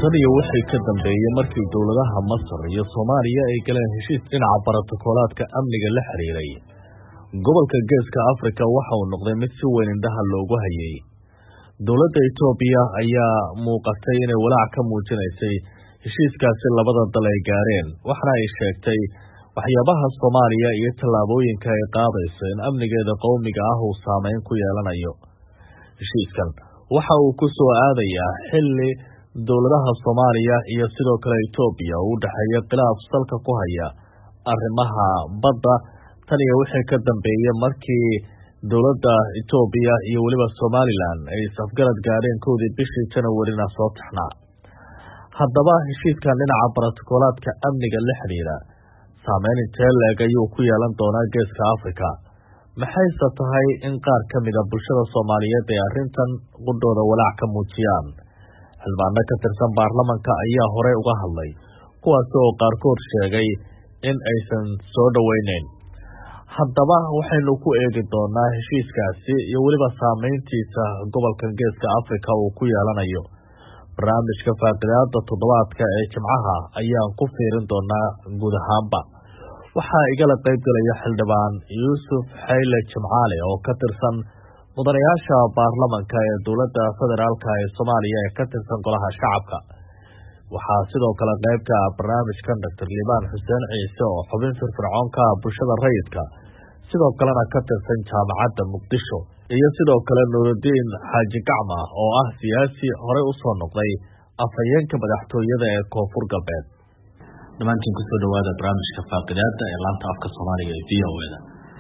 tan iyo wixii ka dambeeyay markii dowladaha Masar iyo Soomaaliya ay galeen heshiis dhinaca borotokoolaadka amniga la xiriiray gobolka Geeska Afrika waxa uu noqday mid si weyn indhaha loogu hayay. Dowladda Itoobiya ayaa muuqatay inay walaac ka muujinaysay heshiiskaasi labada dal ay gaareen, waxaana ay sheegtay waxyaabaha Soomaaliya iyo tallaabooyinka ay qaadayso in amnigeeda qowmiga ah uu saameyn ku yeelanayo. Heshiiskan waxa uu ku soo aadayaa xilli dowladaha Soomaaliya iyo sidoo kale Itoobiya uu dhaxeeyo khilaaf salka ku haya arrimaha badda tan iyo wixii ka dambeeyay markii dowladda Itoobiya iyo waliba Somaliland ay safgarad gaareen koodii bishii January-na soo taxnaa. Haddaba heshiiskan dhinaca borotokoolaadka amniga la xiriira saameyn intee leeg ayuu ku yeelan doonaa Geeska Afrika? Maxayse tahay in qaar ka mid a bulshada Soomaaliyeed ay arrintan qudhooda walaac ka muujiyaan? Xildhibaano ka tirsan baarlamanka ayaa horey uga hadlay, kuwaas oo qaarkood sheegay in aysan soo dhoweyneyn. Haddaba waxaynu ku eegi doonaa heshiiskaasi iyo weliba saameyntiisa gobolka Geeska Afrika uu ku yeelanayo. Barnaamijka faaqidaada toddobaadka ee Jimcaha ayaan ku fiirin doonaa guud ahaanba. Waxaa igala qayb galaya xildhibaan Yuusuf Xayle Jimcaale oo ka tirsan mudanayaasha baarlamanka ee dowladda federaalka ee Soomaaliya ee ka tirsan golaha shacabka. Waxaa sidoo kale qayb ka ah barnaamijkan Dr. Liibaan Xuseen Ciise oo xubin firfircoon ka ah bulshada rayidka, sidoo kalena ka tirsan jaamacadda Muqdisho, iyo sidoo kale Nuurudiin Xaaji Gacma oo ah siyaasi horey u soo noqday afhayeenka madaxtooyada ee Koonfur Galbeed. Dhammaantiin kusoo dhawaada barnaamijka faaqidaada ee laanta afka Soomaaliga ee VOA-da.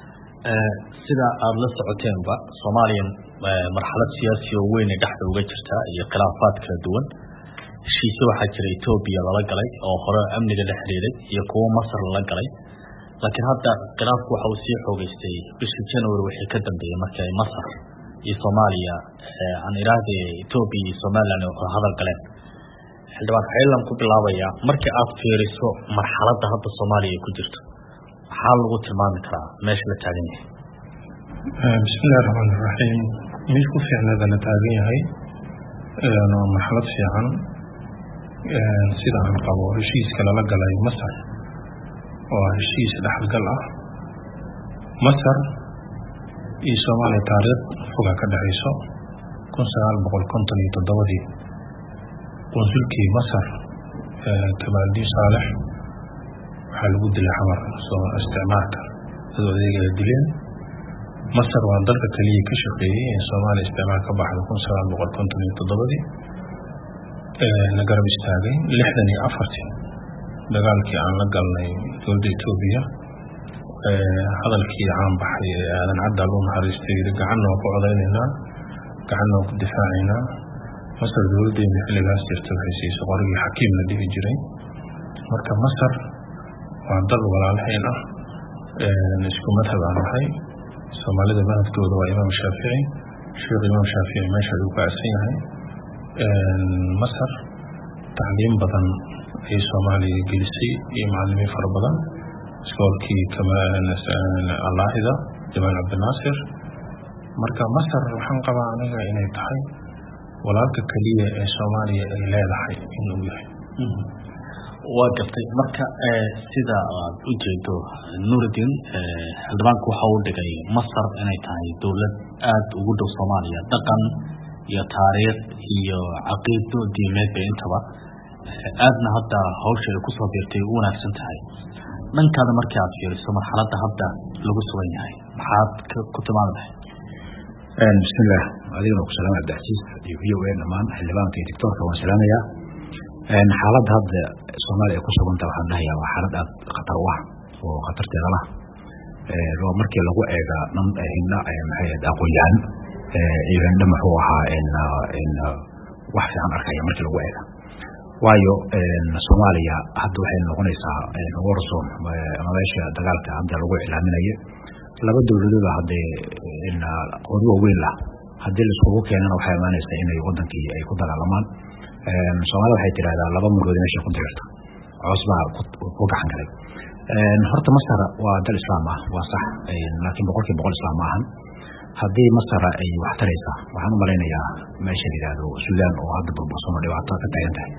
Sida aad la socoteenba, Soomaaliya marxalad siyaasi oo weyn ee dhexda uga jirta iyo khilaafaad kala duwan. Heshiisyo waxaa jira Itoobiya lala galay oo hore amniga la xiriiray iyo kuwo Masar lala galay. Laakiin hadda khilaafku waxa uu sii xoogaystay bishii January wixii ka dambeeyay markii ay Masar iyo Soomaaliya aan iraahday Itoobiya iyo Somaliland oo hadal galeen. Xildhibaan Xaylan ku bilaabaya markii aad fiiriso marxaladda hadda Soomaaliya ku jirto, maxaa lagu tilmaami karaa meesha la taagan yahay? Bismillahir Rahmanir Rahiim. Meel ku fiicnada la taagan yahay marxalad fiican sida aan qabo heshiiska lala galay Masar oo heshiis dhaxalgal ah. Masar iyo Soomaaliya taariikh fog ka dhaxayso 1957 konsulkii Masar Kamaldiin Saalex waxaa lagu dilay xamar soo isticmaalka sidoo ay dileen. Masar waa dalka kaliya ka shaqeeyay in Soomaaliya isticmaal ka baxdo 1957 na garab istaagay 64 dagaalkii aan la galnay dowladda Itoobiya. Hadalkii aan baxay aadan cadda loo naxariistay gacan oo ku codeynayna gacan oo ku difaacayna. Masar dowladdeena xilligaas jirtay waxay siisay qorigii xakiim la dhihi jiray. Marka Masar waa dal walaalaheen ah, isku madhab aan nahay. Soomaalida madhabkooda waa Imaam Shaafici, Sheekh Imaam Shaafici meesha uu ka aasan yahay. Masar tacliim badan ay Soomaaliya gelisay iyo macallimiin fara badan, iskoolkii Allaahida Jamaal Cabdinaasir. Marka Masar waxaan qabaa aniga inay tahay walaalka kaliya ee Soomaaliya ay leedahay inuu yahay. Waa gartay. Marka sida aad u jeedo Nuurudiin, xildhibaanku waxa uu dhigay Masar inay tahay dowlad aad ugu dhow Soomaaliya, dhaqan iyo taariikh iyo caqiido diimeed intaba aadna hadda hawsha ay ku soo biirtay u wanaagsan tahay. Dhankaada markii aad fiiriso marxaladda hadda lagu sugan yahay, maxaad ku tilmaamahay? Bismillah, adiguna ku salaam Cabdicasiis iyo VOA dhammaan xildhibaanka iyo doctorka waan salaamayaa. Xaaladda hadda Soomaaliya ku suganta waxaan dhahayaa waa xaalad aad khatar u ah oo khatarteeda lah. Loo markii lagu eega aqoon-yahan ciidan muxuu ahaa wax fiican arkaya markii lagu eega. Waayo Soomaaliya hadda waxay noqonaysaa war zone ama meesha dagaalka hadda lagu ilaaminayo. Laba dowladood hadda qodobo weyn lah haddii la isku keenana waxay imaanaysaa inay wadankii ay ku dagaalamaan. Soomaaliya waxay tiraahdaa laba murood meesha ku dirta cusba ku gacan galay. Horta Masar waa dal Islaam ah, waa sax, laakiin boqolkiiba boqol Islaam maahan. haddii Masar ay wax taraysa waxaan u maleynayaa meesha yiraahdo Suudaan oo hadda burbursan oo dhibaato ka taagan tahay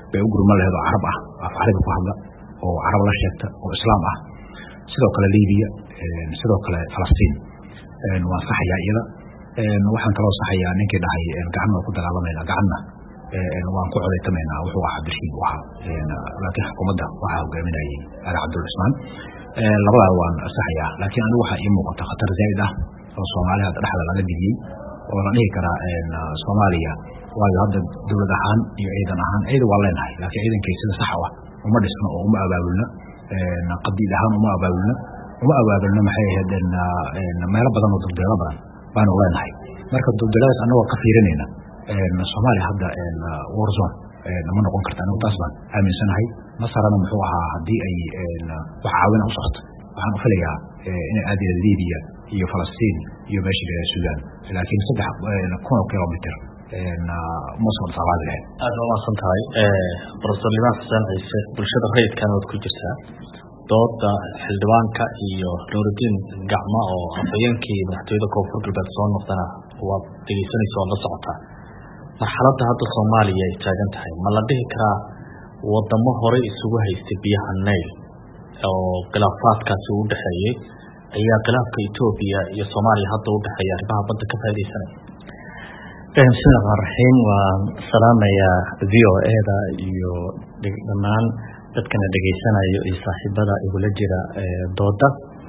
bay u gurman lahayd oo carab ah af carabi ku hadla oo carab la sheegta oo islaam ah sidoo kale Liibiya sidoo kale Falastiin waan saxaya iyada waxaan kaloo saxayaa ninkii dhahay gacan oo ku dagaalamayna gacanna waan ku codeeytamaynaa wuxuu ahaa Abdulrashiid waxa laakiin xukuumadda waxa hogaaminayay Ali Cabdul Usmaan labada waan saxayaa laakiin anigu waxa ii muuqata khatar zaid ah oo Soomaaliya dhexda laga dhigay oo la dhihi karaa Soomaaliya waayo hadda dawlad ahaan iyo ciidan ahaan ciidan waa leenahay laakiin ciidankii sida sax ah uma dhisno oo uma abaabulna qadiid ahaan uma abaabulna maxay ahaydeen meelo badan oo duldeelo badan baanu leenahay marka duldeeladaas anagoo ka fiirinayna Soomaaliya hadda war zone ma noqon kartaa anigu taas baan aaminsanahay masarana muxuu ahaa haddii ay wax caawina u socoto waxaan u filayaa inay aadaya Liibiya iyo Falastiin iyo meesha la Suudaan laakiin 3,000 kilomitir Mosul sabaad leh aad waa santahay Professor Liman Xasan Ciise bulshada rayidkan oo ku jirta dooda xildhibaanka iyo Nuruddin Gacma oo afayeenkii madaxtooyada Koonfur Galbeed soo noqdana waa dhageysanayso la socota marxaladda hadda Soomaaliya ay taagan tahay ma la dhihi karaa wadamo hore isugu haystay biyaha Nile oo khilaafaadkaasi u dhaxeeyay ayaa khilaafka Itoobiya iyo Soomaaliya hadda u dhaxeeya arrimaha badda ka faa'iideysanaya bismillaahir rahmaanir waan salaamayaa VOA-da iyo dhammaan dadkana dhageysanayo iyo saaxiibada igula jira dooda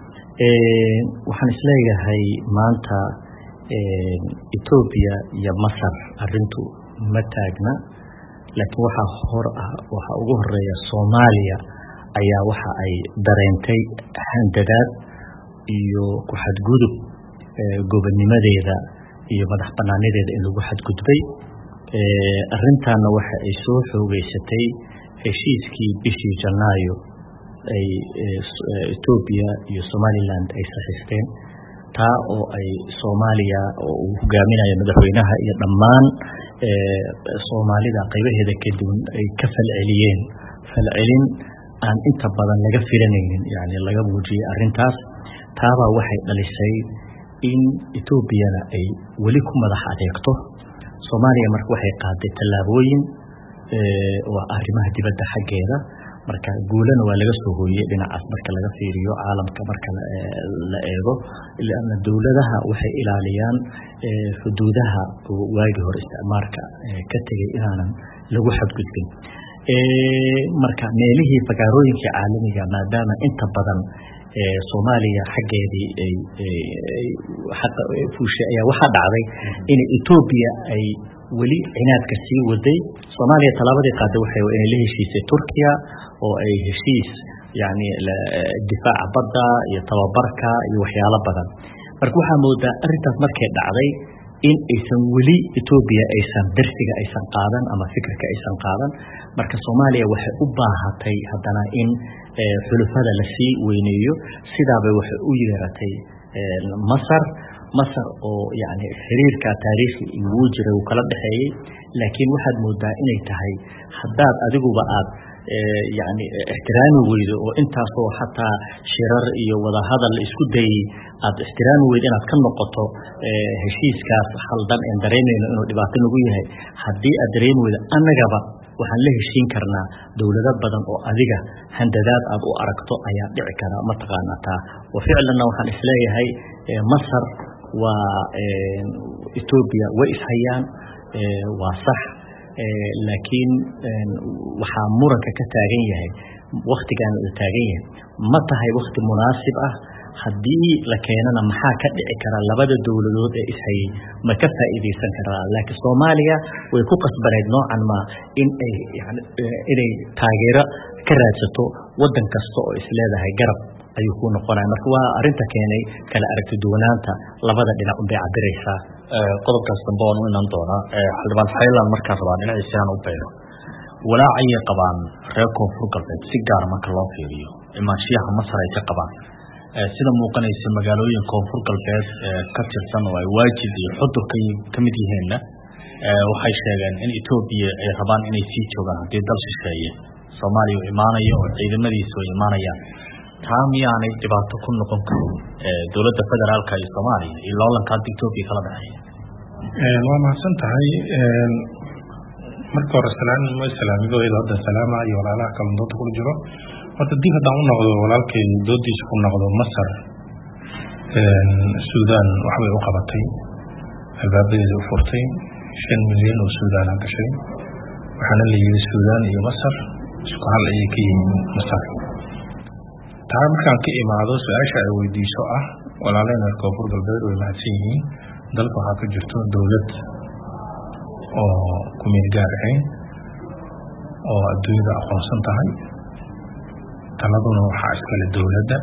waxaan isleeyahay maanta Ethiopia iyo Masar arintu ma taagna laakiin waxa ugu horeeya Soomaaliya ayaa waxa ay dareentay handadaad iyo ku xadgudub gobonnimadeeda iyo madax banaanadeeda in lagu xadgudbay arrintaana waxa ay soo xoogeysatay heshiiskii bishii Janaayo ay Ethiopia iyo Somaliland ay saxiixdeen taa oo ay Soomaaliya oo uu hogaaminayo madaxweynaha iyo dhammaan Soomaalida qaybaheeda kadib ay ka falcelin aan inta badan laga filanaynin yani laga muujiyay arrintaas taaba waxay dhalisay in Ethiopia ay wali ku madax adeegto Soomaaliya marka waxay qaaday tallaabooyin oo arrimaha dibadda xaggeeda marka guulana waa laga soo hooyay dhinacaas marka laga fiiriyo caalamka marka la eego ilaa dawladaha waxay ilaaliyaan xuduudaha waagi hore isticmaalka ka tagay inaanan lagu xadgudbin marka meelihii fagaarooyinka caalamiga maadaama inta badan Soomaaliya xaggeedii ay fuushay ayaa waxa dhacday in Ethiopia ay wali cinaadka sii waday Soomaaliya talaabadii qaaday waxay inay la heshiisay Turkiya oo ay heshiis yani difaaca badda iyo tababarka iyo waxyaalo badan marka waxa moodaa arintaas markay dhacday in aysan wali Ethiopia aysan darsiga aysan qaadan ama fikirka aysan qaadan marka Soomaaliya waxay u baahatay hadana in xulufada la sii weyneeyo sidaaba waxay u yeeratay Masar oo yani xiriirka taariikhi uu jiray uu kala dhaxeeyay laakiin waxaad moodaa inay tahay hadaad adiguba aad يعني احترام ويد وانت سو حتى شرر iyo wada hadal isku day aad احترام weyd inaad ka noqoto heshiiskaas xaldan in dareemayno inuu dhibaato nagu yahay hadii aad dareemaydo annagaba waxaan la heshiin karnaa dawlado badan oo adiga handadaad aad u aragto ayaa dhici kara ma taqaanata oo ficilna waxaan isleeyahay Masar waa Ethiopia way ishayaan waa sax laakiin waxa muranka ka taagan yahay waqtigan uu taagan yahay ma tahay waqti munaasib ah hadii la keenana maxaa ka dhici kara labada dawladood ee ishayay ma ka faa'iideysan karaa laakiin Soomaaliya way ku qasbaneed noocan ma in ay yani inay taageero ka raadsato wadan kasta oo isleedahay garab ayuu ku noqonaa marka waa arinta keenay kala aragti duwanaanta labada dhinac u beecdiraysa qodobkaas dambe oo inaan doona xildhibaan Xaylaan markaa rabaa dhinaciisaan u beero walaacay qabaan reer Koonfur Galbeed si gaar marka loo fiiriyo imaanshiyaha Masar ay ka qabaan sida muuqanaysa magaalooyin Koonfur Galbeed ka tirsan oo ay waajib iyo xudur ka mid yihiin waxay sheegeen in Ethiopia ay rabaan inay sii joogaan hadii dal shisheeye Soomaaliya u imaanayo oo ciidamadiisu ay imaanayaan taamiyaan ay dhibaato ku noqon karo dawladda federaalka ee Soomaaliya iyo loolanka Ethiopia kala dhaxay waa mahadsan tahay marka hore salaamigooda hadda salaama iyo walaalaha kale doodda ku jiro horta dib haddaan u noqdo walaalkay doodiisa ku noqdo Masar Suudaan waxbay u qabatay albaabadeeda u furtay 5 milyan oo Suudaan ah gashay waxaana la yiri Suudaan iyo Masar isku hal ay ka yihiin Masar taa markaan ka imaado su'aasha ay weydiiso ah walaalena koonfur galbeed way mahadsan yihiin dalka waxaa ka jirto dowlad oo ku meel gaar ah oo adduunyada aqoonsan tahay taladuna waxaa iskale dowladda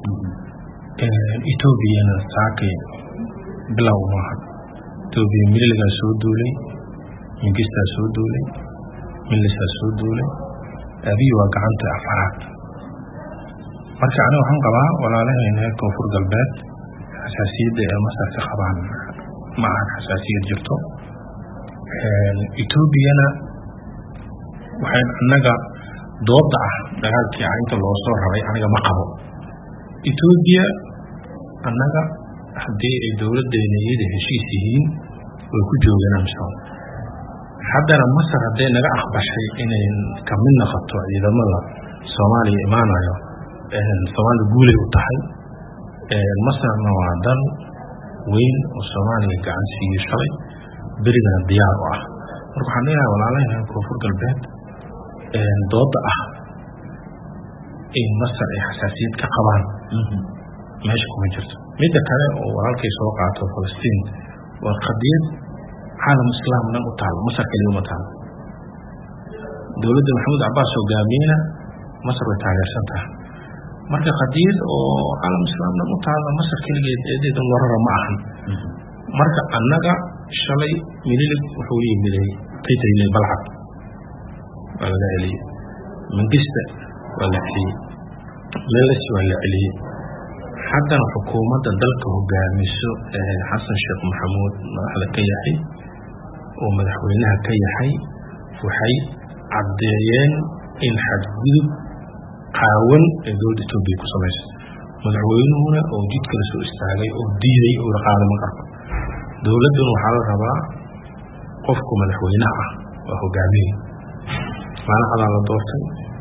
Ethiopiana saakay bilow maaha Ethiopia miliga soo duulay Ingista soo duulay milisa soo duulay abiy waa gacanta afaraad marka aniga waxaan qabaa walaalahayna koonfur galbeed xasaasiyadda ee Masar ka qabaan ma aha xasaasiyad jirto Ethiopiana waxay anaga doodda ah dagaalkii inta loo soo rabay aniga ma qabo Ethiopia anaga haddii ay dowladdeena iyada heshiis yihiin way ku joogaan amsan haddana Masar hadday naga aqbashay inay ka mid noqoto ciidamada Soomaaliya imaanayo Soomaali guulay u tahay Masarna waa dal weyn oo Soomaaliya gacan siiyay shalay berigana diyaar u ah marka waxaan leeyahay walaalahayna koonfur galbeed doodda ah in Masar ay xasaasiyad ka qabaan meesha kuma jirto midda kale oo walaalkay soo qaato Falastiin waa qadiyad caalam islaamna u taal Masar kaliya uma taal dowladda Maxamed Cabbaas hogaamiyana Masar way taageersan tahay marka qadiyad oo caalam islaamna u taal Masar kaligeed eedeedan warara ma ahan marka annaga shalay mililig wuxuu yimiday taytay balcad wala ali Mangista wala ali meelas wala ali haddana xukuumadda dalka hogaamiso Xasan Sheekh Maxamuud madaxda ka yahay oo madaxweynaha ka yahay waxay caddeeyeen in xadgudub qaawan ee dowladda Itoobiya ku sameysay madaxweynuhuna oo jidka la soo istaagay oo diiday oo qaadama qarka dowladdan waxaa la rabaa qofku madaxweynaha ah waa hogaamiye madaxda la doortay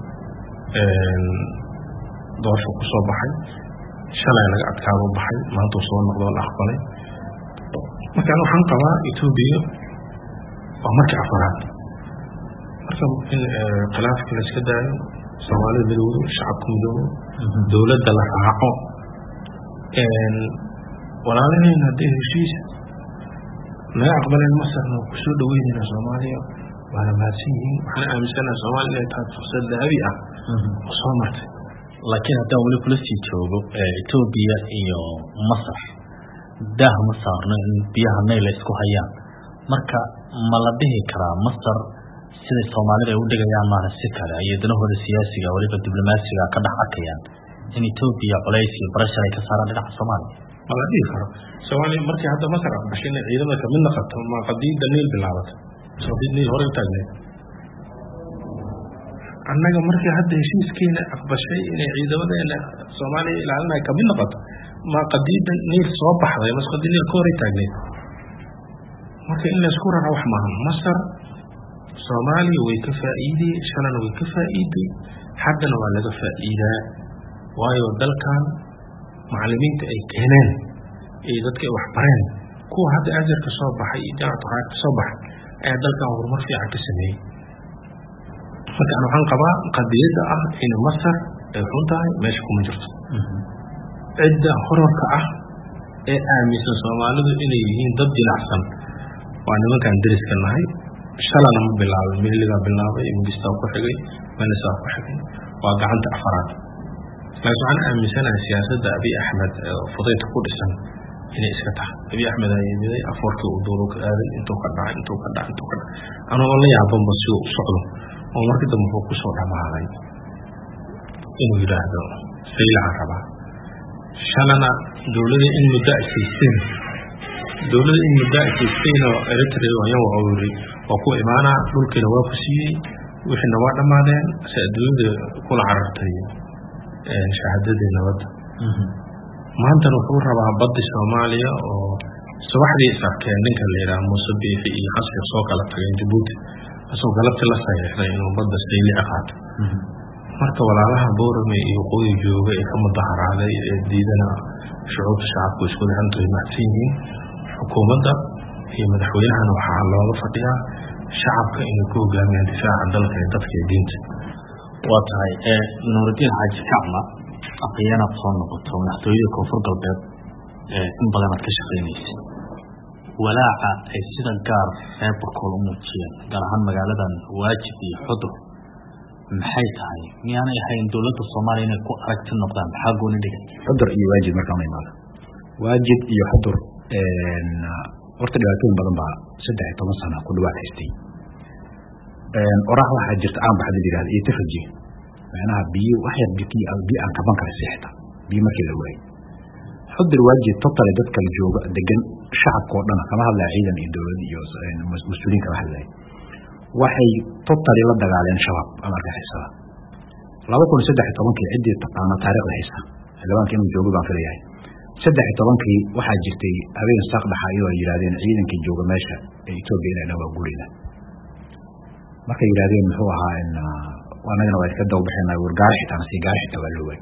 doorasho ku soo baxay shalay laga adkaado baxay maanta soo noqdo la aqbalay marka waxaan qabaa Itoobiya waa markii afaraad marka in khilaafka la iska daayo Soomaalida midowdo shacabka midowdo dowladda la raaco walaalahayna haddii heshiis laga aqbalay Masarna ku soo dhaweynayna Soomaaliya waana mahadsan yihiin waxaan aaminsanahay Soomaaliya inay tahay fursad dahabi ah oo soo martay laakiin haddaan weli kula sii joogo Ethiopia iyo Masar daah ma saarno in biyaha Nile isku hayaan marka ma la dhihi karaa Masar sida Soomaalida ay u dhigayaan maaha si kale ay danahooda siyaasiga waliba diblomaasiga ka dhex arkayaan in Ethiopia culays iyo barashar ay ka saaraan dhinaca Soomaaliya ma la dhihi karo Soomaaliya markii hadda Masar aqbashay inay ciidamada ka mid noqoto ma qadiida Nile bilaabatay soo Nile hore u taagnay annaga markii hadda heshiiskeena aqbashay inay ciidamadeena Soomaaliya ilaalinay ka mid noqoto ma qadiida Nile soo baxday mas qadiida Nile hore taagnay marka in la isku raro wax maahan Masar Soomaaliya way ka faa'iiday shalana way ka faa'iiday haddana waa laga faa'iidaa waayo dalkan macallimiinta ay keeneen ee dadka wax bareen kuwa hadda ajarka soo baxay jaamacadda ka soo baxay ayaa dalkan horumar fiican ka sameeyay marka waxaan qabaa qadiyadda ah in Masar ay xun tahay meesha kuma jirto cidda horarka ah ee aaminsan Soomaalidu inay yihiin dad jilicsan waa nimankan dariska nahay shalana ma bilaabay miliga bilaabay Mangista ku xigay Milisa ku xigay waa gacanta afaraad laakiin waxaan aaminsanahay siyaasadda Abiy Ahmed fudayd ku dhisan inay iska tahay Abiy Ahmed ay yimid afarkii uu dowlad ka aaday intuu ka dhacay anoo la yaaban ba si uu socdo oo markii dambe uu ku soo dhamaaday inuu yiraahdo sayla raba shalana dowladda in muddo aysiisteen oo Eritrea ayaa wacawri oo ku imaana dhulkeena waa ku siiyey wixii waa dhamaadeen si adduunyada kula carartay shahaadada nabadda maanta wuxuu rabaa badda Soomaaliya oo subaxdii sarkeen ninka la yiraahdo Muuse Biixi iyo Xasan soo kala tageen Djibouti asoo galabti la saxiixday inuu badda sayli qaato marka walaalaha boorame iyo qoyi jooga ee ka mudaharaaday ee diidana shucuubta shacabku isku dhaxantu ay macsan yihiin xukuumadda iyo madaxweynahana waxaa looga fadhiyaa shacabka inay ku hogaamiyaan difaaca dalka ee dadka iyo diinta. waa tahay nuurudiin xaaji kacma aqyaanaad soo noqoto madaxtooyada koonfur galbeed in badan aad ka shaqaynaysa walaaca ay sida gaar reer Bakool u muujiyeen gaar ahaan magaaladan Waajid iyo Xudur maxay tahay miyaanay ahayn dowladda Soomaaliya inay ku aragti noqdaan maxaa gooni dhigay Xudur iyo Waajid markaa ma imaado Waajid iyo Xudur horta dhibaatooyin badan baa 13 sano ku dhawaad haystay oraah waxaa jirta aan baxda yiraahdo iyo tafaji macnaha biyo wax yar biyo aan kaban kara seexda biyo markii la waayay Xudur Waajid total dadka jooga degan shacabka oo dhan kama hadlaa ciidan iyo dawlad iyo mas'uuliyiin kala hadlay waxay total la dagaaleen shabaab amarka xisaab 2013 cidii taqaana taariikhda xisaab xilwaanka inuu joogo baan filayaa 13 waxaa jirtay habeen saaq dhaxayo ay yiraahdeen ciidankii jooga meesha ee Itoobiya inay waa gurina markay yiraahdeen muxuu ahaa in wanagana way ka dawbaxeenay wargaar xitaa si gaar xitaa waa loo waayay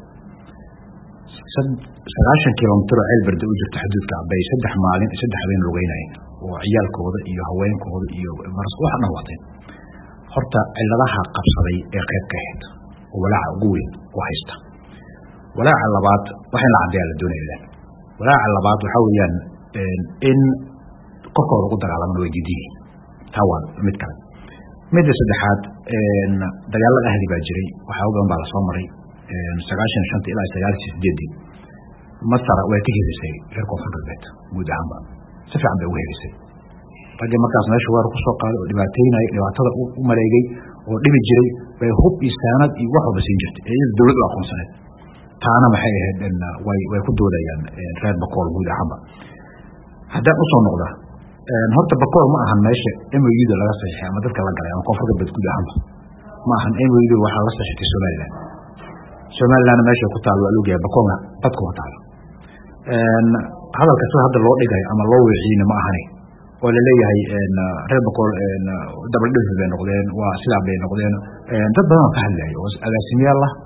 9 kilomitir oo Elberde u jirta xuduudka bay 3 maalin 3 habeen lugeynayeen oo ciyaalkooda iyo haweenkooda iyo maras waxa dhawaatay horta ciladaha qabsaday ee qayb ka ahayd oo walaaca ugu weyn oo haysta walaaca labaad waxa la cadeeyay la doonayay walaaca labaad waxa weeyaan in qofkooda ugu dagaalamay way jidiyeen tawan mid kale mid saddexaad dagaalada ahli baa jiray waxa ugu badan baa la soo maray 95 ilaa 98 masara way ka helisay reer koonfur galbeed guud ahaanba si fiican bay u helisay ragga markaas meesha war ku soo qaaday oo dhibaatada u maleegay oo dhibi jiray bay hub isaanad iyo wax walba siin jirtay ee dawladdu aqoonsaneed taana maxay ahayd in way ku doodayaan reer Bakool guud ahaanba haddaan u soo noqda horta Bakool ma ahan meesha MOU da laga saxiixay ama dadka la galay ama koonfur galbeed guud ahaanba ma ahan MOU waxa la saxiixay Somaliland meesha ku taal waa lugaya Bakoolna dadku waa taal hadalka soo hadda loo dhigay ama loo wiciina ma ahani oo la leeyahay reer Bakool double dose bay noqdeen waa sida bay noqdeen dad badan ka hadlay oo agaasimiyaal ah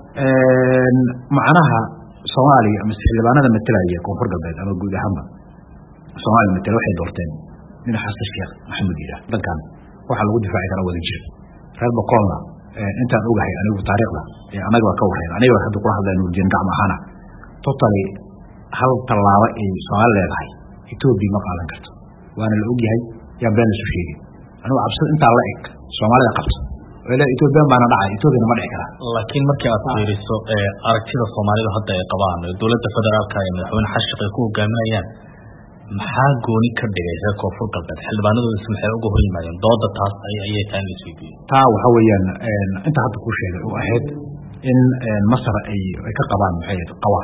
macnaha Soomaaliya ama xildhibaanada matalaya koonfur galbeed ama guud ahaanba Soomaaliya matal waxay doorteen min xasan sheekh maxamed ila dadkan waxa lagu difaaci karaa wada jir reer Bakoolna intaan ogahay anigu taariikhda anaga waa ka warhayn aniga hadda ku hadlayno jin gacmo ahana totally hal talaabo ee Soomaaliya leedahay Itoobiya ma qaadan karto waana la ogyahay yaa been isu sheegay anigu cabsi inta la eg Soomaaliya qabto wala Itoobiya baana dhacay Itoobiya ma dhici kara laakiin markii aad fiiriso aragtida Soomaalida hadda ay qabaan dawladda federaalka ee madaxweyne xashaq ay ku hogaaminayaan maxaa gooni ka dhigay reer koonfur galbeed xildhibaanadu maxay uga hor yimaadeen dooda taas ayay tahay isweydiin taa waxa weeyaan inta hadda ku sheegay oo ahayd in Masar ay ka qabaan maxay qawaaf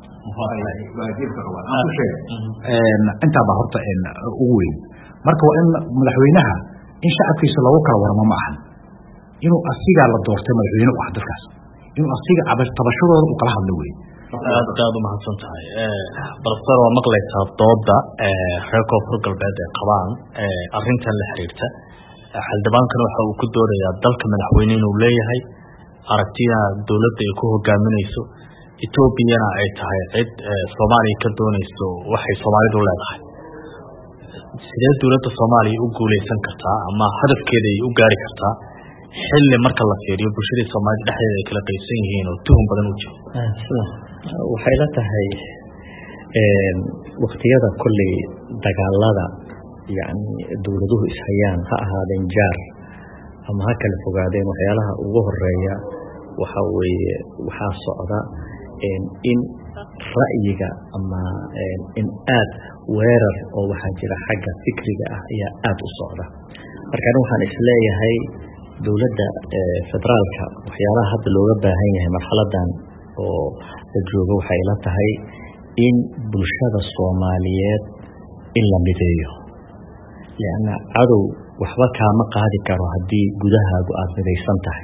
inta ba horta ugu weyn marka waa in madaxweynaha in shacabkiisa lagu kala waramo ma ahan inuu asiga la doortay madaxweyne u ah dadkaas inuu asiga tabashadooda u kala hadlo weey aad u mahadsan tahay balse waa maqlaysaa dooda reer koonfur galbeed ee qabaan arrintan la xiriirta xildhibaankana waxa uu ku doodayaa dalka madaxweyne inuu leeyahay aragtida dawladda ay ku hogaaminayso Etoobiyana ay tahay cid Soomaaliya ka doonayso waxay Soomaalidu leedahay sidee dawladda Soomaaliya u guuleysan kartaa ama hadafkeeda ay u gaari kartaa xilli marka la fiiriyo bulshada Soomaaliyeed dhexdeeda ay kala qaysan yihiin oo tuhun badan u jiro waxay la tahay waqtiyada kulli dagaalada yani dawladuhu ishayaan ha ahaadeen jaar ama ha kala fogaadeen waxyaalaha ugu horeeya waxa weeye waxaa socda in ra'yiga ama in aad weerar oo waxaa jira xagga fikriga ah ayaa aad u socda markaan waxaan isleeyahay dawladda federaalka waxyaalaha hadda looga baahan yahay marxaladan oo la joogo waxay la tahay in bulshada Soomaaliyeed in la mideeyo leena cadow waxba kaama qaadi karo haddii gudahaagu aad midaysan tahay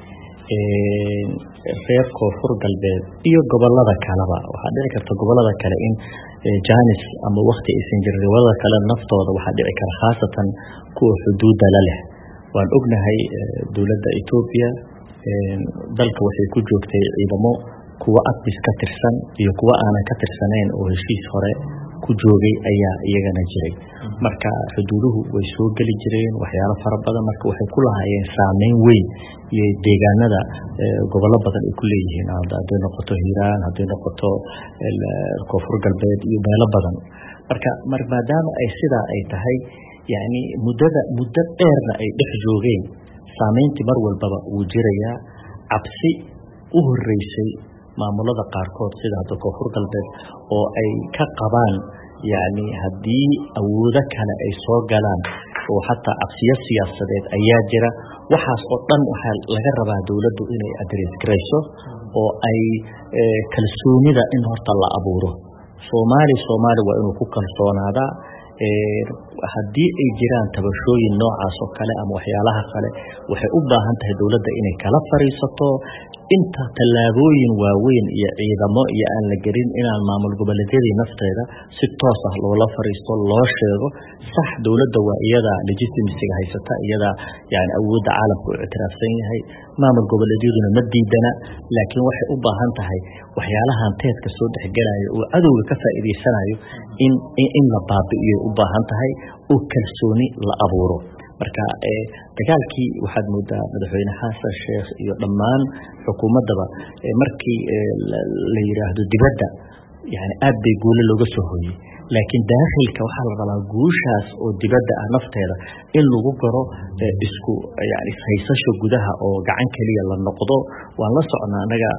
reer koonfur galbeed iyo gobolada kaleba waxaa dhici karta gobolada kale in jaanis ama waqti aysan jirin gobolada kale naftooda waxaa dhici kara khaasatan kuwa xuduudda la leh waan ognahay dowladda Ethiopia dalka waxay ku joogtay ciidamo kuwa ATMIS ka tirsan iyo kuwa aanan ka tirsanayn oo heshiis hore ku joogay ayaa iyagana jiray marka xuduuduhu way soo gali jireen waxyaalo fara badan marka waxay ku lahaayeen saameyn weyn iyo deegaanada gobollo badan ay ku leeyihiin haday noqoto Hiiraan haday noqoto Koonfur Galbeed iyo meelo badan marka maadaama ay sidaa ay tahay yani muddo dheerna ay dhex joogeen saameyntii mar walbaba uu jirayaa cabsi u horeysay maamulada qaarkood sida hadda Koonfur Galbeed oo ay ka qabaan yani haddii awoodo kale ay soo galaan oo xataa cabsiyo siyaasadeed ayaa jira waxaas oo dhan waxaa laga rabaa dowladdu inay address garayso oo ay kalsoonida in horta la abuuro Soomaali waa inuu ku kalsoonaadaa haddii ay jiraan tabashooyin noocaas oo kale ama waxyaalaha kale waxay u baahan tahay dowladda inay kala fariisato inta tallaabooyin waaweyn iyo ciidamo iyo aan la gelin inaan maamul goboleedyadii nafteeda si toos ah loola fariisto loo sheego sax dowladda waa iyada legitimacy haysata iyada yani awoodda caalamku u ictiraafsan yahay maamul goboleedyaduna ma diidana laakiin waxay u baahan tahay waxyaalahan teedka soo dhexgalayo oo cadowga ka faa'iideysanayo in la baabi'iyo u baahan tahay oo kalsooni la abuuro marka dagaalkii waxaad moodaa madaxweyne Xasan Sheekh iyo dhammaan xukuumadaba markii la yiraahdo dibadda yani aad bay guulo looga soo hooyay laakiin daakilka waxaa la rabaa guushaas oo dibadda ah nafteeda in lagu garo isku yani haysasho gudaha oo gacan kaliya la noqdo waan la socnaa anaga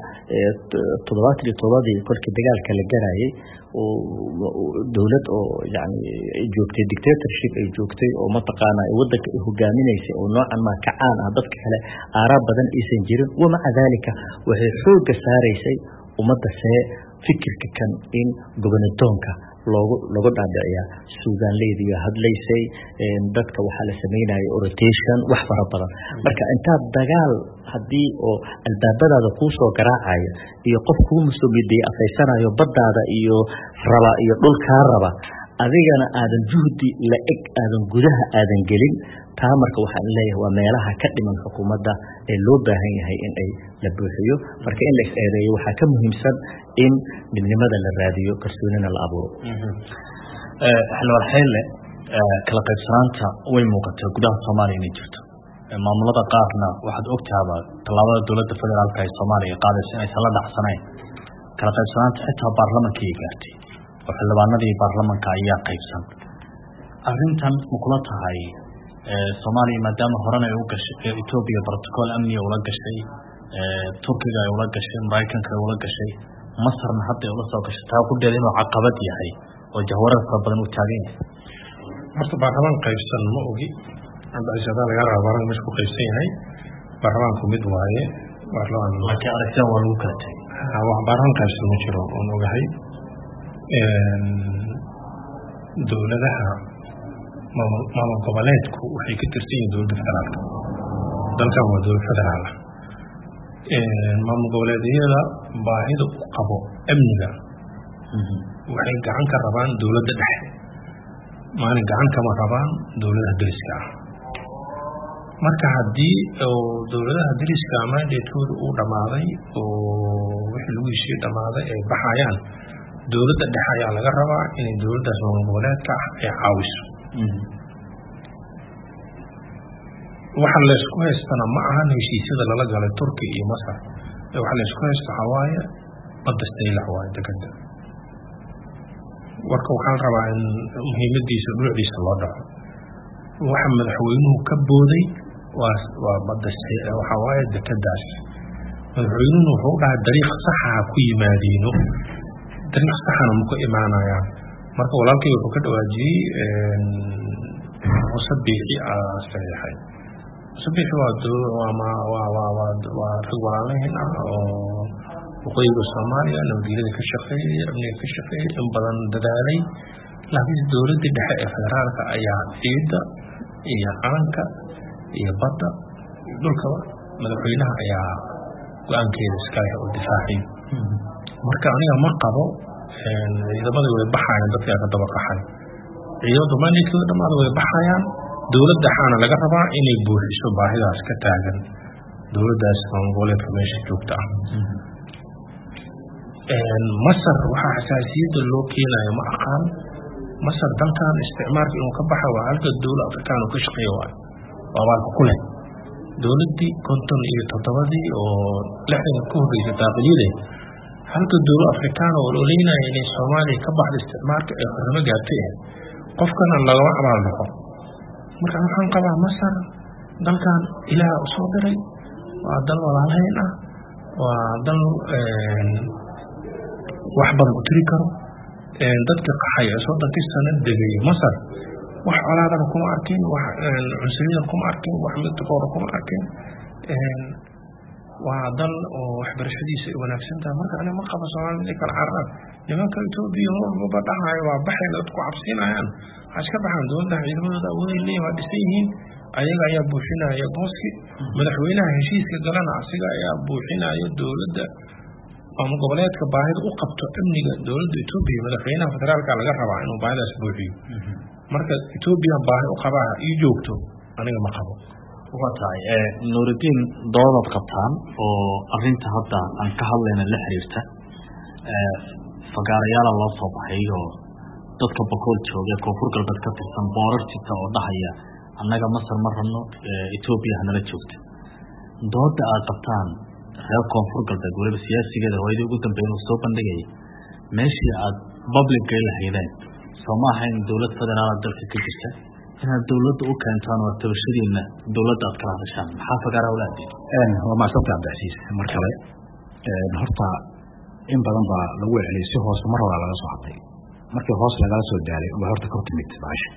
77 kolkii dagaalka la garayay oo dawlad oo yani joogtay dictatorship ay joogtay oo mataqaana wadanka hogaaminaysay oo noocan ma kacaan ah dadka kale aarab badan aysan jirin wama adalika waxay xoog saareysay umada see fikirka kan in gobonadonka loogu dhaadhiciya suugaanleediyo hadlaysay dadka waxa la sameeyay rotation wax fara badan marka inta dagaal hadii oo albaabadaada ku soo garaacaya iyo qof ku musubiday afeysanayo baddaada iyo raba iyo dhulka raba adigana aadan juhdi la eg aadan gudaha aadan gelin taa marka waxaan leeyahay waa meelaha ka dhiman xukuumadda ee loo baahan yahay in ay la buuxiyo marka in la isaadeeyo waxa ka muhiimsan in midnimada la raadiyo kalsoonina la abuuro xalwar xeelle kala qaybsanaanta way muuqatay gudaha Soomaaliya inay jirto maamulada qaarna waxaad ogtaaba talaabada dawladda federaalka ee Soomaaliya qaadaysa inay sala dhacsanayn kala qaybsanaanta xitaa baarlamaanka ay gaartay oo xildhibaanadii baarlamaanka ayaa qaybsan arrintan mukula tahay Soomaaliya maadaama horena ay u gashay Ethiopia protocol amniga ula gashay Turkiga ay ula gashay Mareykanka ay ula gashay Masarna hadda ay ula soo gashay taa ku dheer inuu caqabad yahay oo jawaarar fara badan u taagan yahay horta baarlamaan qaybsan ma ogi hadda isada laga rabaa meesha ku qaybsan yahay baarlamaanku mid waaye baarlamaan laakiin aragtida waa lagu kala tagay wax baarlamaan qaybsan ma jiro oo ogahay dowladaha maamul goboleedku waxay ka tirsan yihiin dowladda federaalka dalkan waa dowlad federaal maamul goboleedyada baahida u qabo amniga waxay gacan ka rabaan dowladda dhexe maalin gacan kama rabaan dowladaha deriska ah marka haddii dowladaha deriska mandatekooda uu dhammaaday oo wixii lagu heshiiyey dhammaaday ay baxayaan dowladda dhexe ayaa laga rabaa inay dowladdaas maamul goboleedka ah ay caawiso waxa la isku haystana ma ahan heshiisyada lala galay Turkiga iyo Masar waxa la isku haysto xawaaya badda saylax waaye degada warka waxaan rabaa in muhiimadiisa dhuucdiisa loo dhaco waxa madaxweynuhu ka booday waa badda saylax waxa waaye degadaas madaxweynuhu wuxuu dhahay dariiq sax ah ku yimaadiino dariiq sax ah ma ku imaanayaan marka walaalkay wuxuu ka dhawaajiyay musabbixi saxiixay musabbixi waa rag walaalayn ah oo waqooyiga Soomaaliya nabadgelyada ka shaqeeyay amniga ka shaqeeyay in badan dadaalay laakiin dowladda dhexe ee federaalka ayaa ciidda iyo calanka iyo badda dhulka madaxweynaha ayaa go'aankeeda iska leh oo difaacay marka aniga ma qabo ciidamada way baxayaan dadka ka daba qaxay ciidamada mandatekooda dhamaad way baxayaan dowladda waxaana laga rabaa inay buuxiso baahidaas ka taagan dowladdaas goboleedka meesha joogta ah. Masar waxaa xasaasiyadda loo keenayo ma aqaan. Masar dalkan isticmaalka inuu ka baxa waa halka dowlad afrikaan uu ka shaqeeyo waa abaalka ku leh dowladdii 57 oo 60 ka horreysay daaqiliyada halka dowlad afrikaan oo oleynaya inay Soomaaliya ka baxdo isticmaalka ee xornimo gaartay qofkana lagama abaal dhaqo. marka waxaan qabaa Masar dalkan ilaa u soo diray waa dal walaalhayn ah, waa dal wax badan u tiri karo. dadka qaxay soo dantiisana degay Masar wax colaadana kuma arkin, wax cunsuriyada kuma arkin, wax midkoor kuma arkin. waa dal oo waxbarashadiisa wanaagsan tahay. marka aniga ma qabo Soomaaliya kala carab nimanka Itoobiya oo badhahay waa baxay dad ku cabsinayaan aska baxan dowladda ciidamadooda way leeyahay dhisan yihiin ayaga ayaa buuxinaya booski madaxweynaha heshiiska galana asiga ayaa buuxinaya dowladda ama goboleedka baahida u qabto amniga dowladda Itoobiya madaxweynaha federaalka laga rabaa inuu baahidaas buuxiyo. marka Itoobiya baahi u qabaa ii joogto aniga ma qabo. waa tahay Nuuridiin doodad qabtaan oo arrinta hadda aan ka hadlayna la xiriirta fagaarayaal loo soo baxay oo dadka boqol jooga koonfur galbeed ka tirsan boorartiisa oo dhahaya annaga Masar ma rabno Itoobiya hanala joogto. dooda aad qabtaan reer koonfur galbeed waliba siyaasigeeda hooyadii ugu dambeeyay uu soo bandhigay meeshii aad public gaalahaydeen Soomaaliya in dowlad federaal dalka ka jirta inaad dowladda u keentaan oo tabashadiina dowladda aad kala hadashaan maxaa fagaara walaadeen waa maasanta Cabdicasiis mar kale horta in badan baa lagu celceliyay si hoos mar hore laga soo hadlay markii hoos laga soo daalay oo horta ka timid baasha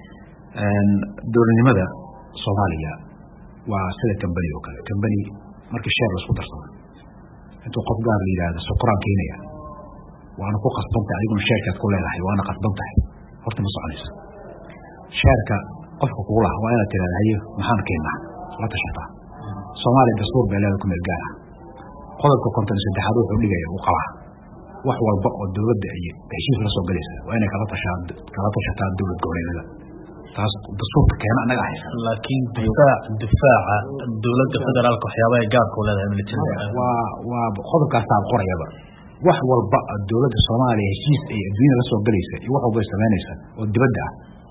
dowladnimada Soomaaliya waa sida company oo kale company markii share la isku darsado intuu qof gaar yiraahdo suqraan keenaya waana ku qasbantay adiguna shirkad ku leedahay waana qasbantahay horta ma soconayso shirka qofka kugu lahaa waa inaad tiraahdo maxaan keenaa la tashataa. Soomaaliya dastuur bay leedahay ku meel gaar ah qodobka 53 wuxuu dhigaya uu qabaa wax walba oo dowladda ay heshiis la soo galaysa waa inay kala tashataa dowlad goboleedyada taas dastuurka keena anaga haysa. laakiin difaaca dowladda federaalka waxyaabaha gaarka u leedahay militariga waa qodobkaas aan qorayaba wax walba dowladda Soomaaliya heshiis ay adduunka la soo galaysa iyo wax walba ay sameynaysa oo dibadda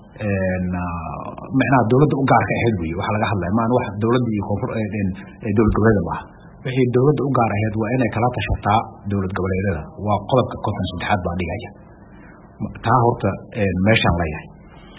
macnaha dowladda u gaarka ahayd weeye waxa laga hadlayo ma wax dowladda iyo koonfur dowlad goboleedyada ah wixii dowladda u gaar ahayd waa inay kala tashataa dowlad goboleedyada waa qodobka 53 baa dhigaya taa horta meeshaan la yahay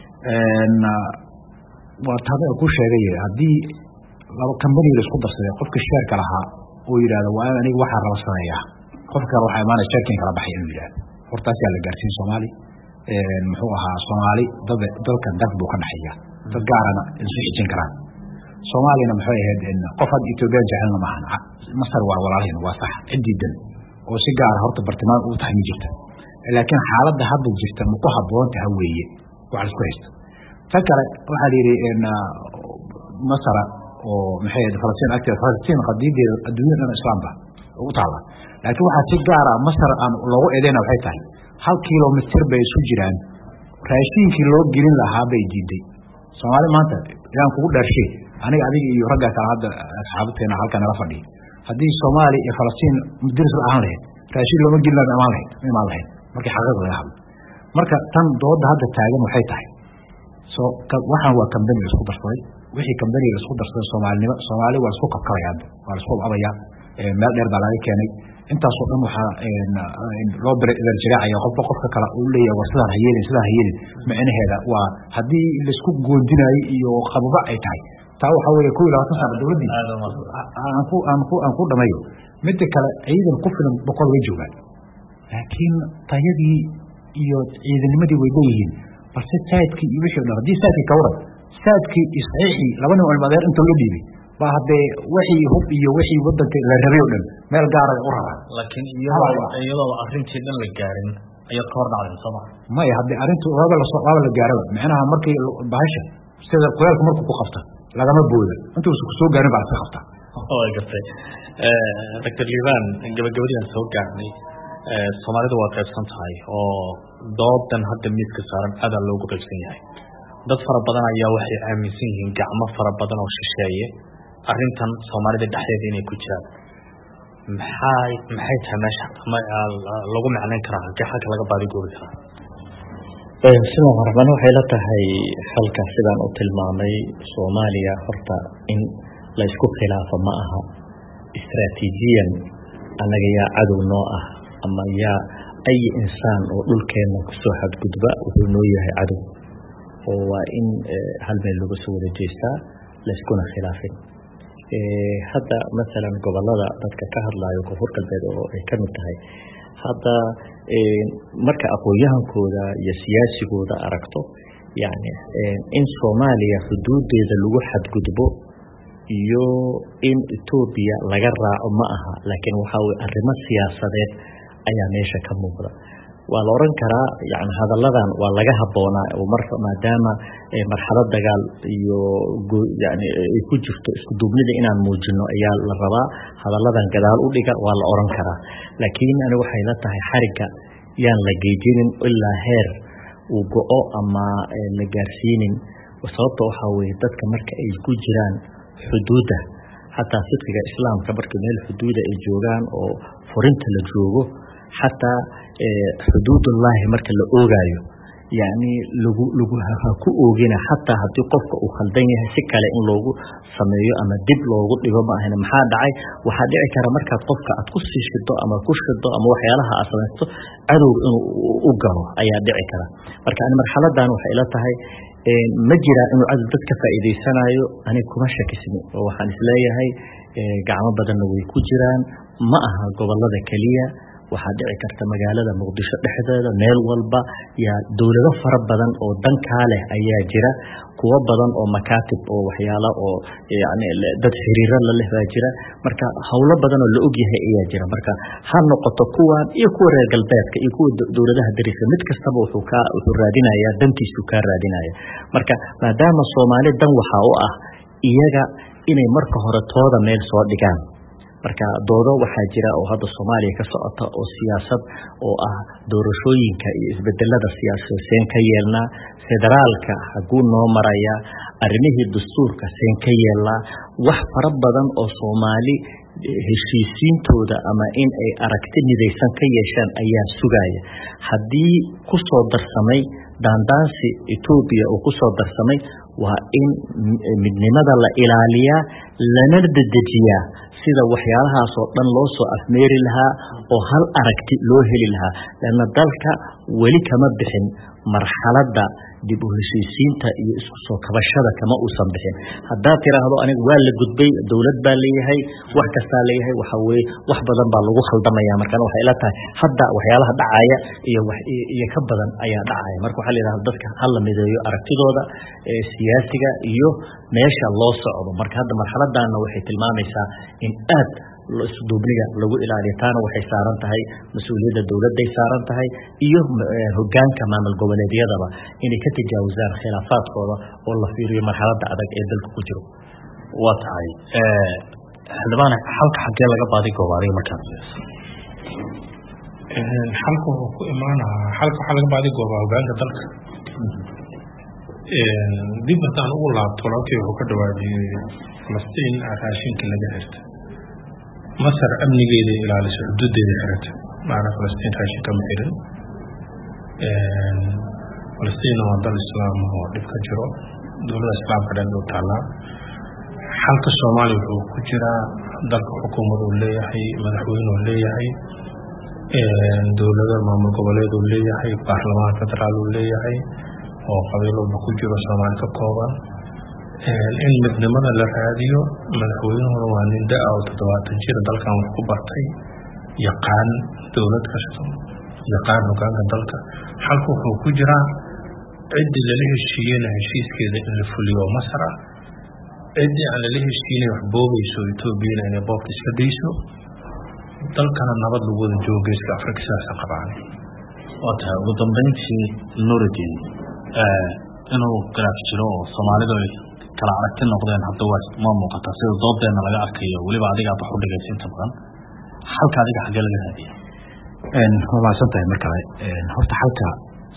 waa taada ku sheegay hadii laba company la isku darsaday qofka shirka lahaa oo yiraahdo waa aniga waxa raba sameeyaa qofka waxa imaanay shirkin kala baxay inuu yiraahdo hortaas yaa la gaarsiin Soomaali muxuu ahaa Soomaali dalka dad buu ka dhaxaya dad gaarana isu xijin karaan Soomaalina maxay ahayd in qof had Itoobiya jahalna maahan Masar waa walaalaheen waa sax ciidan oo si gaar horta bartilmaan u tahay jirta laakiin xaaladda hadda jirta ma ku haboon tahay weeye waxa isku haysta fakara waxa la yiri in Masar oo maxay ahayd Falastiin qadiideeda adduunyada islaamka u taala laakiin waxa si gaar ah Masar aan loogu eedeena waxay tahay 1 kilomitir bay isu jiraan raashinkii loo gelin lahaa bay diiday Soomaali maanta yaan kugu dharshay aniga adiga iyo ragga kala hadda asxaabteena halkan la fadhiyo hadii Soomaali iyo Falastiin mudris ahaan lahayd raashin loo gelin lahaa ma lahayd markii xaqada laga hadlo marka tan dooda hadda taagan waxay tahay soo waxaan waa company isku darsaday wixii company isku darsaday Soomaali waa isku qabkayaan waa isku abaya meel dheer baa laga keenay intaas oo dhan waxa loo darjiraacay qofka kala uu leeyahay warsadaan hayeen macnaheeda waa hadii la isku goondinayo iyo qababa ay tahay taa waxa weeye 22 sano dawladii aan ku dhamayo mid kale ciidan ku filan boqol way joogaan laakiin tayadii iyo ciidanimadii way leeyihiin balse saadkii iyo wixii dhan hadii saadkii ka waran saadkii isxiixi laba nooc madeer inta loo dhiibay ba hadee wixii hub iyo wixii wadanka la rabay oo dhan meel gaar ah u rabaa laakiin iyadoo arrintii dhan la gaarin ayaa ka hor dhacday Soomaaliya ma ay hadii arrintu waba la gaaray macnaha markii bahasha sida qoyalka markuu ku qabta lagama boodo intuu soo gaarin baa ka qabta oo gartay Dr. Liban gabagabadii soo gaarnay Soomaalidu waa qaybsan tahay oo doodan hadda mid ka saaran aad loogu qaybsan yahay dad fara badan ayaa waxay aaminsan yihiin gacmo fara badan oo shisheeye arrintan Soomaalida dhexdeeda inay ku jiraan maxay tahay meesha lagu macnayn karaa halka laga baadi goobi karaa sida horban waxay la tahay halka sidaan u tilmaamay Soomaaliya horta in la isku khilaafo ma aha istaraatiijiyan anaga yaa cadow noo ah ama yaa ay insaan oo dhulkeena ku soo xadgudba wuxuu noo yahay cadow oo waa in hal meel lagu soo wada jeestaa la iskuna khilaafin hadda مثلا gobolada dadka ka hadlayo koonfur galbeed oo ay ka mid tahay hadda marka aqoonyahankooda iyo siyaasigooda aragto yani in Soomaaliya xuduudeeda lagu xadgudbo iyo in Ethiopia laga raaco ma aha laakiin waxa uu arrimo siyaasadeed ayaa meesha ka muuqda waa la oran karaa yani hadalladan waa laga haboonaa oo marka maadaama marxalad dagaal iyo yani ay ku jirto isku duubnida inaan muujino ayaa la rabaa hadalladan gadaal u dhiga waa la oran karaa laakiin aniga waxay la tahay xariga yaan la geejinin ilaa heer uu go'o ama la gaarsiinin sababta waxa weeye dadka marka ay ku jiraan xuduuda hataa fiqiga islaamka marka meel xuduuda ay joogaan oo furinta la joogo حتى حدود الله marka la oogayo yani lagu ku oogina hatta hadii qofka uu khaldan yahay si kale in loogu sameeyo ama dib loogu dhigo ma ahna maxaa dhacay waxa dhici kara marka qofka aad ku sii shido ama ku shido ama waxyaalaha asamaysto adow inuu u galo ayaa dhici kara marka in marxaladan waxa ila tahay ma jira inuu cad dad ka faa'iideysanayo ani kuma shakisni oo waxaan isleeyahay gacmo badan way ku jiraan ma aha gobolada kaliya waxaa dhici karta magaalada Muqdisho dhexdeeda meel walba ya dawlado fara badan oo danka leh ayaa jira kuwa badan oo makaatib oo waxyaalo oo yani dad xiriir la leh baa jira marka hawlo badan oo la og yahay ayaa jira marka ha noqoto kuwan iyo kuwa reer galbeedka iyo kuwa dawladaha dariska mid kastaba wuxuu raadinaya dantiisu ka raadinaya marka maadaama Soomaali dan waxa u ah iyaga inay marka hore tooda meel soo dhigaan marka doodo waxa jira oo hadda Soomaaliya ka socota oo siyaasad oo ah doorashooyinka iyo isbedelada siyaasadeed ka yeelna federaalka hagu noo maraya arrimihii dastuurka seen ka yeelna wax fara badan oo Soomaali heshiisiintooda ama in ay aragti midaysan ka yeeshaan ayaa sugaya hadii ku soo darsamay daandaansi Ethiopia oo ku soo darsamay waa in midnimada la ilaaliyaa lana dedejiyaa sida waxyaalahaas oo dhan loo soo afmeeri lahaa oo hal aragti loo heli lahaa lana dalka wali kama bixin marxaladda dib u heshiisiinta iyo isku soo kabashada kama uusan bixin hadaa tiraahdo aniga waa la gudbay dawlad baa leeyahay wax kasta leeyahay waxa weey wax badan baa lagu khaldamaya marka waxa ila tahay hadda waxyaalaha dhacaya iyo ka badan ayaa dhacaya marka waxa leeyahay dadka hal la mideeyo aragtidooda siyaasiga iyo meesha loo socdo marka hadda marxaladana waxay tilmaamaysaa in aad isduubniga lagu ilaaliyo taana waxay saaran tahay mas'uuliyadda dawladda saaran tahay iyo hoggaanka maamul goboleedyadaba inay ka tajaawuzaan khilaafaadkooda oo la fiiriyo marxaladda adag ee dalka ku jiro waa tahay xildhibaan halka xagee laga baadi goobaray markaas halka ku imaanaa halka waxa laga baadi goobaa hoggaanka dalka dib markaan ugu laabto laakiin wuxuu ka dhawaadiyay Falastiin raashinka laga xirta Masar amnigeeda ilaaliso xuduudeeda xirta maana Falastiin raashinka ma xirin Falastiin waa dal islaam oo dhib ka jiro dawladda islaamka dhan oo taala halka Soomaaliya wuxuu ku jira dalka xukuumaddu leeyahay madaxweynuhu leeyahay dawladda maamul goboleed uu leeyahay baarlamaanka federaal uu leeyahay oo qabiilada ku jiro Soomaali ka kooban in midnimada la raadiyo madaxweynuhu waa nin daa oo 70 jir dalkan wax ku bartay yaqaan dawlad kasta yaqaan hoggaanka dalka halka wuxuu ku jira cid la heshiiyay heshiiskeeda in la fuliyo Masar cid aan la heshiiyay wax boobayso Ethiopia inay boobta iska deyso dalkana nabad lagu wada joogo Geeska Afrika sidaas qabaan wata ugu dambeyntii Nuruddin inuu garaaf jiro Soomaalida kala aragti noqdeen hadda waa ma muuqata sida doodeena laga arkayo waliba adiga aad wax u dhageysantaa badan halka adiga xagee laga raadiyo waa maasantahay marka horta halka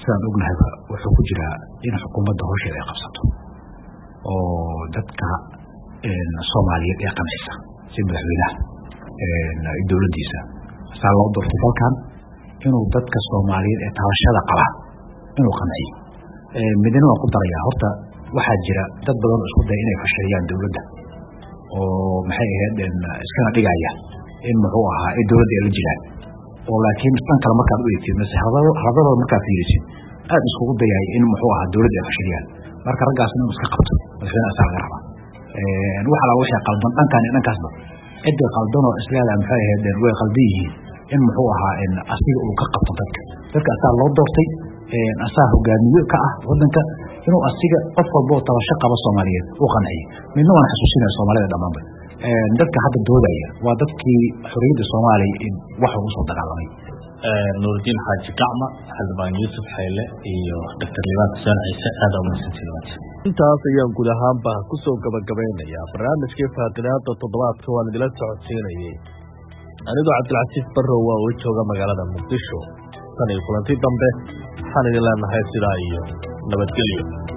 sidaan ognahayba wuxuu ku jiraa in xukuumadda howsheeda ay qabsato oo dadka Soomaaliyeed ee qancisa si madaxweynaha dowladdiisa saa loo doortay dalkan inuu dadka Soomaaliyeed ee tabashada qaba inuu qanciyo midna waan ku darayaa horta waxaa jira dad badan oo isku day inay fashiliyaan dowladda oo maxay ahayd iskana dhigaya in muxuu ahaa ay dowladda ay la jiraan oo laakiin tan kale markaad u eegtid hadalada markaad fiirisid aad iskugu dayay in muxuu ahaa dowladda ay fashiliyaan marka raggaasna inuu iska qabto madaxweynaha asaa laga rabaa waxa la wixii qaldan dhankan iyo dhankaasba cidda qaldan oo isleedahay maxay ahayd way qaldan yihiin in muxuu ahaa asiga uu ka qabto dadka asaa loo doortay asaa hogaamiye ka ah wadanka inuu asiga qof walba oo tabasho qaba Soomaaliyeed uu qanciyo midna waan xasuusinaya Soomaalida dhamaanba dadka hadda doodaya waa dadkii xorriyadda Soomaaliya waxa uu soo dagaalamay Nuruddin Xaaji Gacma Xildhibaan Yuusuf Xayle iyo Dr. Liibaan Xuseen Ciise aad u mahadsantihiin intaas ayaan guud ahaanba ku soo gabagabeynayaa barnaamijkii faaqidaada toddobaadka waan idila socodsiinayay anigoo Cabdilcasiis Barrow waa uu jooga magaalada Muqdisho tan iyo kulanti dambe waxaan idin leenahay sidaa iyo nabadgelyo